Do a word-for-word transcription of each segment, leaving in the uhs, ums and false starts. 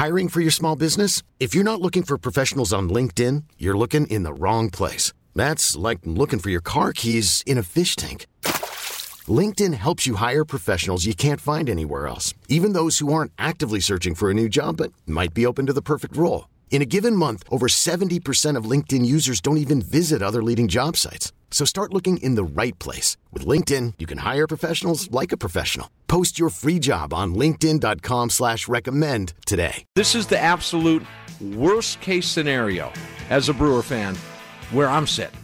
Hiring for your small business? If you're not looking for professionals on LinkedIn, you're looking in the wrong place. That's like looking for your car keys in a fish tank. LinkedIn helps you hire professionals you can't find anywhere else, even those who aren't actively searching for a new job but might be open to the perfect role. In a given month, over seventy percent of LinkedIn users don't even visit other leading job sites. So start looking in the right place. With LinkedIn, you can hire professionals like a professional. Post your free job on linkedin.com slash recommend today. This is the absolute worst case scenario as a Brewer fan where I'm sitting.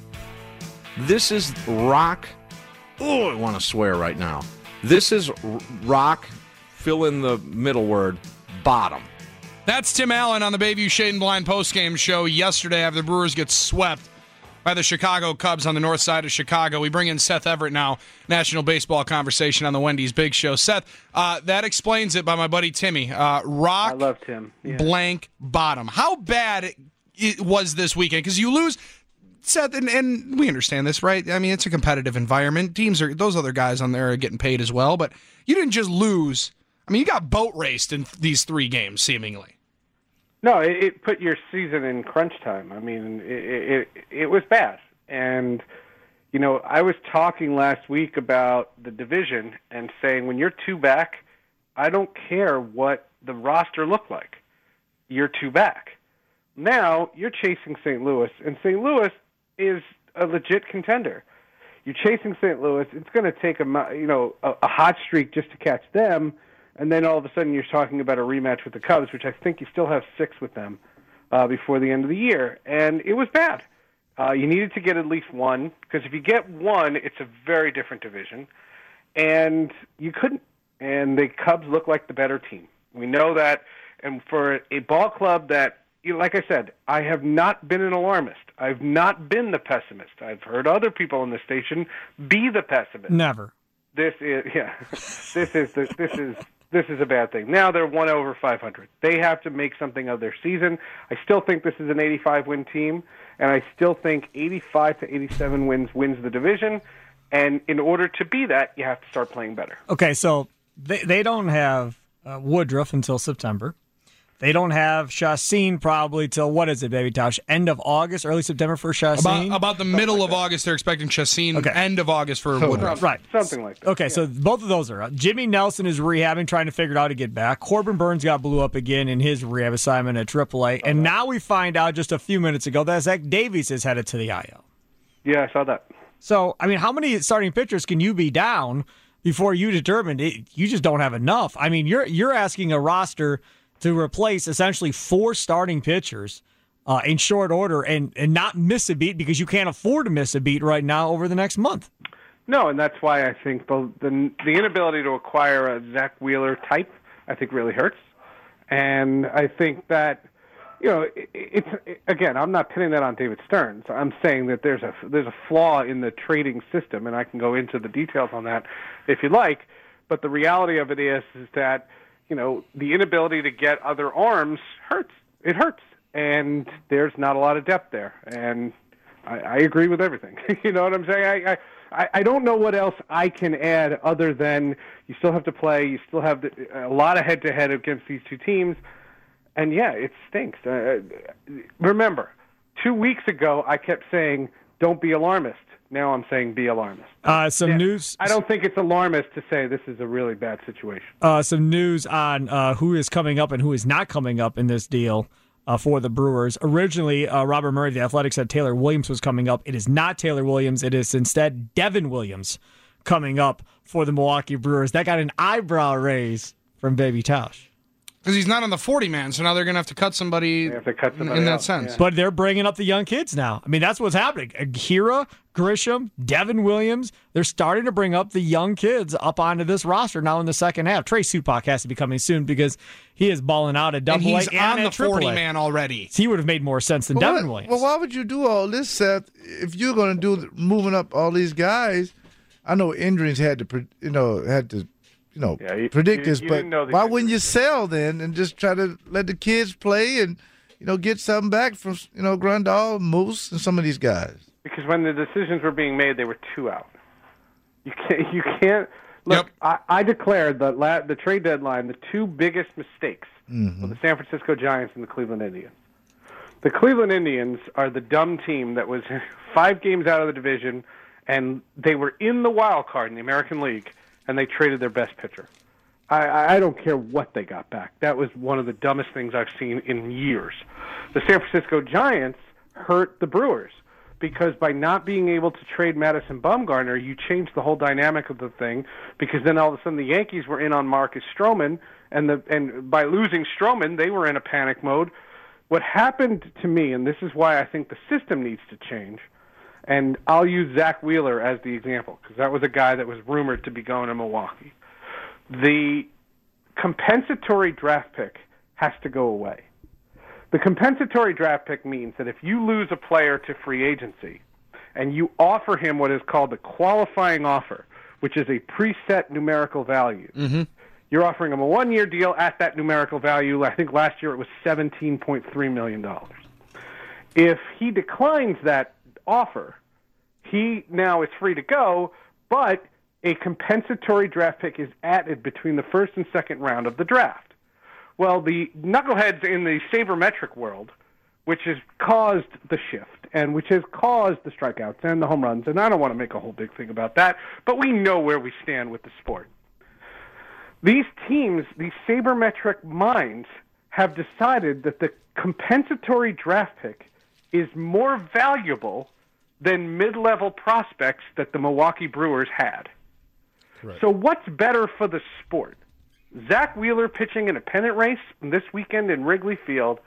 This is rock. Oh, I want to swear right now. This is rock, fill in the middle word, bottom. That's Tim Allen on the Bayview Shade and Blind postgame show yesterday after the Brewers get swept by the Chicago Cubs on the north side of Chicago. We bring in Seth Everett now, National Baseball Conversation on the Wendy's Big Show. Seth, uh, that explains it by my buddy Timmy. Uh, rock, I love Tim. Yeah. Blank, bottom. How bad it, it was this weekend? Because you lose, Seth, and, and we understand this, right? I mean, it's a competitive environment. Teams are, those other guys on there are getting paid as well, but you didn't just lose. I mean, you got boat raced in these three games, seemingly. No, it, it put your season in crunch time. I mean, it, it it was bad. And, you know, I was talking last week about the division and saying when you're two back, I don't care what the roster looked like. You're two back. Now you're chasing Saint Louis, and Saint Louis is a legit contender. You're chasing Saint Louis. It's going to take a, you know, a, a hot streak just to catch them. And then all of a sudden you're talking about a rematch with the Cubs, which I think you still have six with them uh, before the end of the year. And it was bad. Uh, you needed to get at least one, because if you get one, it's a very different division. And you couldn't. And the Cubs look like the better team. We know that. And for a ball club that, you know, like I said, I have not been an alarmist. I've not been the pessimist. I've heard other people on the station be the pessimist. Never. This is, yeah, this is, this, this is, This is a bad thing. Now they're one over five hundred. They have to make something of their season. I still think this is an eighty-five win team, and I still think eighty-five to eighty-seven wins wins the division. And in order to be that, you have to start playing better. Okay, so they they don't have uh, Woodruff until September. They don't have Chacin probably till, what is it, Baby Tosh, end of August, early September for Chacin? About, about the Something middle like of that. August, they're expecting Chacin. Okay. End of August for Woodruff. Right. Something like that. Okay, yeah. So both of those are out. Jimmy Nelson is rehabbing, trying to figure out how to get back. Corbin Burns got blew up again in his rehab assignment at triple A. And now we find out just a few minutes ago that Zach Davies is headed to the I L. Yeah, I saw that. So, I mean, how many starting pitchers can you be down before you determine it, you just don't have enough? I mean, you're you're asking a roster to replace essentially four starting pitchers uh, in short order and, and not miss a beat because you can't afford to miss a beat right now over the next month. No, and that's why I think the the, the inability to acquire a Zach Wheeler type, I think, really hurts. And I think that, you know, it, it's it, again, I'm not pinning that on David Stearns. I'm saying that there's a there's a flaw in the trading system, and I can go into the details on that if you like. But the reality of it is, is that, you know, the inability to get other arms hurts. It hurts. And there's not a lot of depth there. And I, I agree with everything. You know what I'm saying? I, I, I don't know what else I can add other than you still have to play. You still have the, a lot of head-to-head against these two teams. And, yeah, it stinks. Uh, remember, two weeks ago I kept saying, don't be alarmist. Now I'm saying be alarmist. Uh, some yeah, news. I don't think it's alarmist to say this is a really bad situation. Uh, some news on uh, who is coming up and who is not coming up in this deal uh, for the Brewers. Originally, uh, Robert Murray, the Athletic, said Taylor Williams was coming up. It is not Taylor Williams. It is instead Devin Williams coming up for the Milwaukee Brewers. That got an eyebrow raise from Baby Tosh. Because he's not on the forty-man, so now they're going to have to cut somebody They have to cut somebody in that out, sense. yeah. But they're bringing up the young kids now. I mean, that's what's happening. Hira, Grisham, Devin Williams, they're starting to bring up the young kids up onto this roster now in the second half. Trey Supak has to be coming soon because he is balling out at double And he's A and on the at triple A. forty-man already. He would have made more sense than Well, Devin what- Williams. Well, why would you do all this, Seth, if you're going to do moving up all these guys? I know injuries had to, pre- you know, had to, you know, Yeah, you- predict you- this, you but didn't know these why injuries. wouldn't you sell then and just try to let the kids play and, you know, get something back from, you know, Grandal, Moose, and some of these guys? Because when the decisions were being made, they were two out. You can't. You can't look. Yep. I, I declared the la- the trade deadline the two biggest mistakes Well, the San Francisco Giants and the Cleveland Indians. The Cleveland Indians are the dumb team that was five games out of the division, and they were in the wild card in the American League, and they traded their best pitcher. I, I don't care what they got back. That was one of the dumbest things I've seen in years. The San Francisco Giants hurt the Brewers because by not being able to trade Madison Bumgarner, you changed the whole dynamic of the thing, because then all of a sudden the Yankees were in on Marcus Stroman, and the and by losing Stroman, they were in a panic mode. What happened to me, and this is why I think the system needs to change, and I'll use Zach Wheeler as the example, because that was a guy that was rumored to be going to Milwaukee. The compensatory draft pick has to go away. The compensatory draft pick means that if you lose a player to free agency and you offer him what is called the qualifying offer, which is a preset numerical value, mm-hmm. you're offering him a one-year deal at that numerical value. I think last year it was seventeen point three million dollars. If he declines that offer, he now is free to go, but a compensatory draft pick is added between the first and second round of the draft. Well, the knuckleheads in the sabermetric world, which has caused the shift and which has caused the strikeouts and the home runs, and I don't want to make a whole big thing about that, but we know where we stand with the sport. These teams, these sabermetric minds, have decided that the compensatory draft pick is more valuable than mid-level prospects that the Milwaukee Brewers had. Right. So what's better for the sport? Zach Wheeler pitching in a pennant race this weekend in Wrigley Field,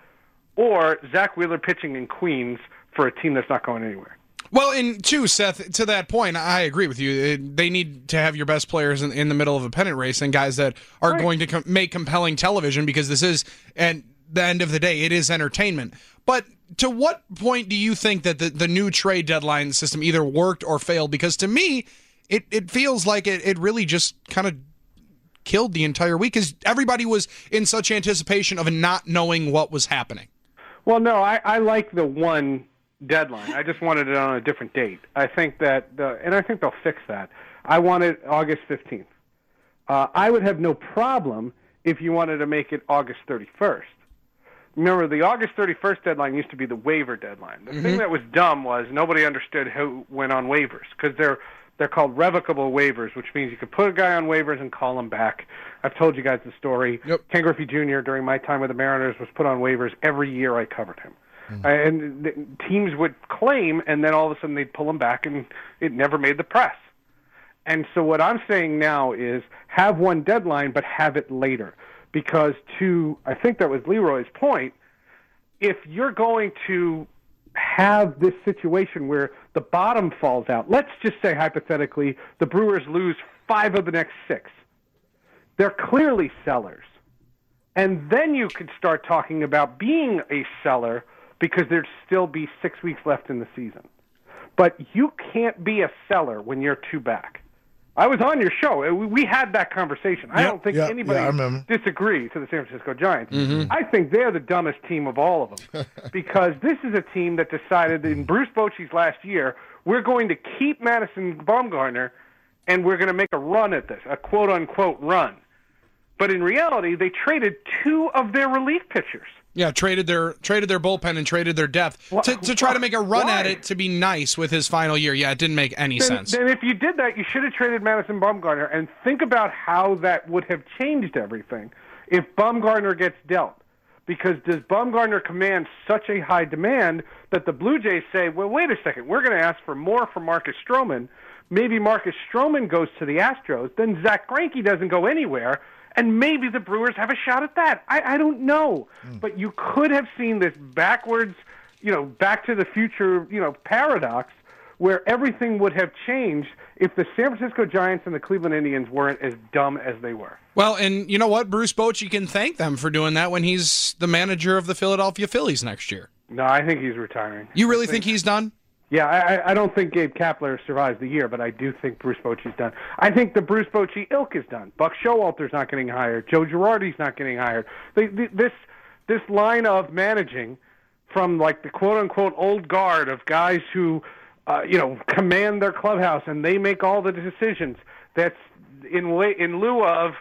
or Zach Wheeler pitching in Queens for a team that's not going anywhere? Well, and two, Seth, to that point, I agree with you. They need to have your best players in, in the middle of a pennant race and guys that are right. going to com- make compelling television, because this is, at the end of the day, it is entertainment. But to what point do you think that the, the new trade deadline system either worked or failed? Because to me, it, it feels like it, it really just kind of killed the entire week, because everybody was in such anticipation of not knowing what was happening. Well, no, I, I like the one deadline. I just wanted it on a different date. I think that, the, and I think they'll fix that. I want it August fifteenth. Uh, I would have no problem if you wanted to make it August thirty-first. Remember, the August thirty-first deadline used to be the waiver deadline. The mm-hmm. thing that was dumb was nobody understood who went on waivers, because they're they're called revocable waivers, which means you could put a guy on waivers and call him back. I've told you guys the story. Yep. Ken Griffey Junior, during my time with the Mariners, was put on waivers every year I covered him. Mm-hmm. And the teams would claim, and then all of a sudden they'd pull him back, and it never made the press. And so what I'm saying now is have one deadline, but have it later. Because to, I think that was Leroy's point, if you're going to have this situation where the bottom falls out, let's just say hypothetically the Brewers lose five of the next six. They're clearly sellers. And then you could start talking about being a seller, because there'd still be six weeks left in the season. But you can't be a seller when you're two back. I was on your show. We had that conversation. I yep, don't think yep, anybody yeah, disagrees to the San Francisco Giants. Mm-hmm. I think they're the dumbest team of all of them, because this is a team that decided in Bruce Bochy's last year, we're going to keep Madison Bumgarner, and we're going to make a run at this, a quote-unquote run. But in reality, they traded two of their relief pitchers. Yeah, traded their traded their bullpen and traded their depth well, to, to try to make a run why? at it to be nice with his final year. Yeah, it didn't make any then, sense. Then if you did that, you should have traded Madison Bumgarner, and think about how that would have changed everything if Bumgarner gets dealt. Because does Bumgarner command such a high demand that the Blue Jays say, well, wait a second, we're going to ask for more from Marcus Stroman. Maybe Marcus Stroman goes to the Astros. Then Zach Greinke doesn't go anywhere. And maybe the Brewers have a shot at that. I, I don't know. Mm. But you could have seen this backwards, you know, back to the future, you know, paradox where everything would have changed if the San Francisco Giants and the Cleveland Indians weren't as dumb as they were. Well, and you know what? Bruce Bochy can thank them for doing that when he's the manager of the Philadelphia Phillies next year. No, I think he's retiring. You really think, think he's done? Yeah, I, I don't think Gabe Kapler survives the year, but I do think Bruce Bochy's done. I think the Bruce Bochy ilk is done. Buck Showalter's not getting hired. Joe Girardi's not getting hired. They, they, this this line of managing from like the quote-unquote old guard of guys who, uh, you know, command their clubhouse and they make all the decisions. That's in in lieu of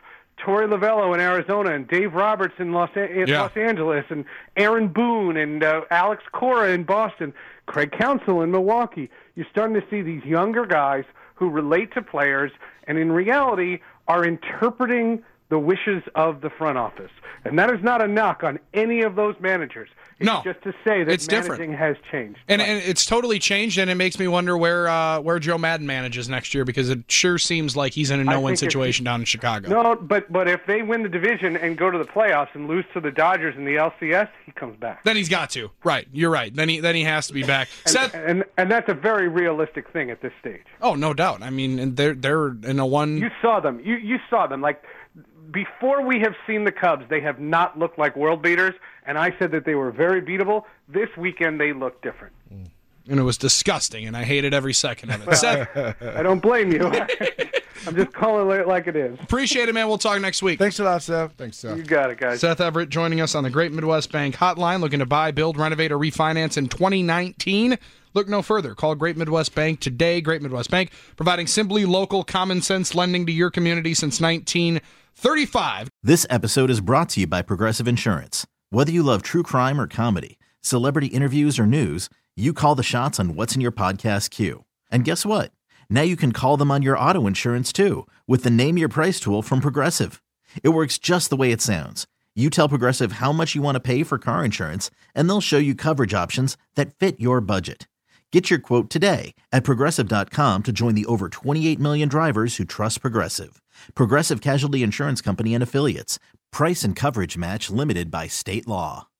Torey Lovello in Arizona and Dave Roberts in Los, in Yeah. Los Angeles and Aaron Boone and uh, Alex Cora in Boston, Craig Counsell in Milwaukee. You're starting to see these younger guys who relate to players and in reality are interpreting the wishes of the front office. And that is not a knock on any of those managers. It's No, just to say that it's different. managing has changed. And, Right. and it's totally changed, and it makes me wonder where uh, where Joe Madden manages next year, because it sure seems like he's in a no-win think if situation down in Chicago. No, but but if they win the division and go to the playoffs and lose to the Dodgers in the L C S, he comes back. Then he's got to. Right, you're right. Then he then he has to be back. And, Seth, and and that's a very realistic thing at this stage. oh, no doubt. I mean, and they're they're in a one. You saw them. You you saw them. Like before we have seen the Cubs, they have not looked like world beaters, and I said that they were very beatable. This weekend they look different. and it was disgusting, and I hated every second of it. Seth, I don't blame you. I'm just calling it like it is. appreciate it, man. We'll talk next week. Thanks a lot, Seth. Thanks, Seth. You got it, guys. Seth Everett joining us on the Great Midwest Bank Hotline, looking to buy, build, renovate, or refinance in twenty nineteen. Look no further. Call Great Midwest Bank today. Great Midwest Bank, providing simply local, common-sense lending to your community since nineteen thirty-five. This episode is brought to you by Progressive Insurance. Whether you love true crime or comedy, celebrity interviews or news, you call the shots on what's in your podcast queue. And guess what? Now you can call them on your auto insurance too with the Name Your Price tool from Progressive. It works just the way it sounds. You tell Progressive how much you want to pay for car insurance, and they'll show you coverage options that fit your budget. Get your quote today at Progressive dot com to join the over twenty-eight million drivers who trust Progressive. Progressive Casualty Insurance Company and Affiliates. Price and coverage match limited by state law.